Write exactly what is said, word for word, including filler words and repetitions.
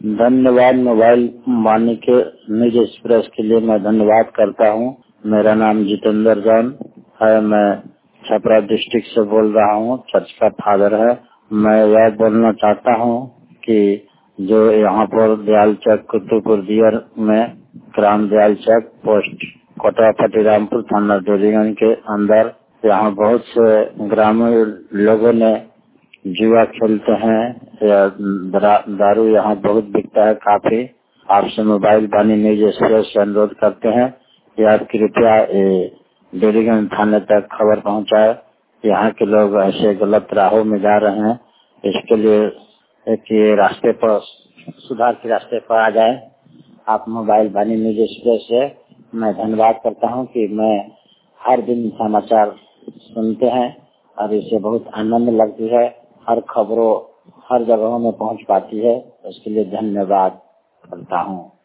धन्यवाद। मोबाइल वाणी के news express के लिए मैं धन्यवाद करता हूँ। मेरा नाम जितेंद्र जैन है, मैं छपरा डिस्ट्रिक्ट से बोल रहा हूँ, चर्च का फादर है। मैं यह बोलना चाहता हूँ कि जो यहाँ पर दयाल चौक कुतुबपुर दियर में ग्राम दयाल चौक पोस्ट कोटापट्टी रामपुर थाना डोरीगंज के अंदर यहाँ बहुत से ग्रामीण लोगों ने जुआ खेलते हैं या दारू यहाँ बहुत बिकता है काफी। आपसे मोबाइल वाणी न्यूज एक्सप्रेस से अनुरोध करते हैं कि आप कृपया डोरीगंज थाने तक खबर पहुंचाए। यहाँ के लोग ऐसे गलत राहों में जा रहे हैं, इसके लिए एक ये रास्ते पर सुधार के रास्ते पर आ जाए। आप मोबाइल वाणी न्यूज एक्सप्रेस से मैं धन्यवाद करता हूँ कि मैं हर दिन समाचार सुनते हैं और इसे बहुत आनंद लगती है। हर खबरों हर जगहों में पहुंच पाती है, इसके लिए धन्यवाद करता हूँ।